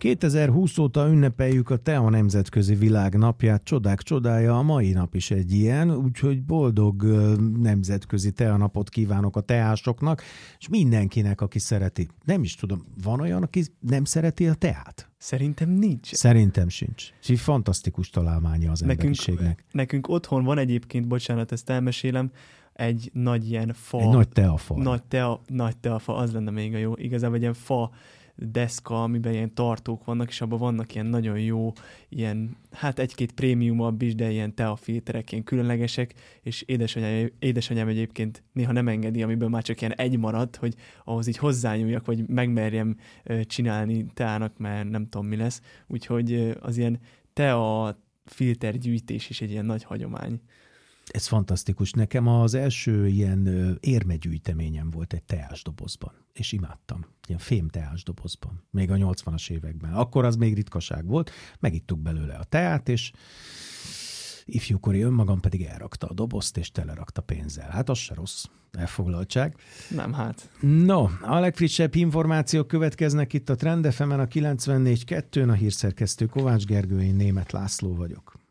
2020 óta ünnepeljük a TEA Nemzetközi Világnapját, csodák csodája, a mai nap is egy ilyen, úgyhogy boldog nemzetközi TEA napot kívánok a teásoknak, és mindenkinek, aki szereti. Nem is tudom, van olyan, aki nem szereti a teát? Szerintem nincs. Szerintem sincs. És fantasztikus találmánya az emberiségnek. Nekünk otthon van egyébként, bocsánat, ezt elmesélem, egy nagy ilyen fa. Egy nagy teafa. Nagy teafa, az lenne még a jó. Igazából egy ilyen fa deszka, amiben ilyen tartók vannak, és abban vannak ilyen nagyon jó, ilyen, hát egy-két prémiumabb is, de ilyen teafilterek, ilyen különlegesek, és édesanyám egyébként néha nem engedi, amiből már csak ilyen egy maradt, hogy ahhoz így hozzányúljak, vagy megmerjem csinálni teának, mert nem tudom mi lesz. Úgyhogy az ilyen tea filtergyűjtés is egy ilyen nagy hagyomány. Ez fantasztikus. Nekem az első ilyen érmegyűjteményem volt egy teásdobozban, és imádtam. Ilyen fém teásdobozban, még a 80-as években. Akkor az még ritkaság volt, megittuk belőle a teát, és ifjúkori önmagam pedig elrakta a dobozt, és telerakta pénzzel. Hát az se rossz elfoglaltság. Nem, hát. No, a legfrissebb információk következnek itt a Trend FM-en, a 94.2-n, a hírszerkesztő Kovács Gergő, én Németh László vagyok.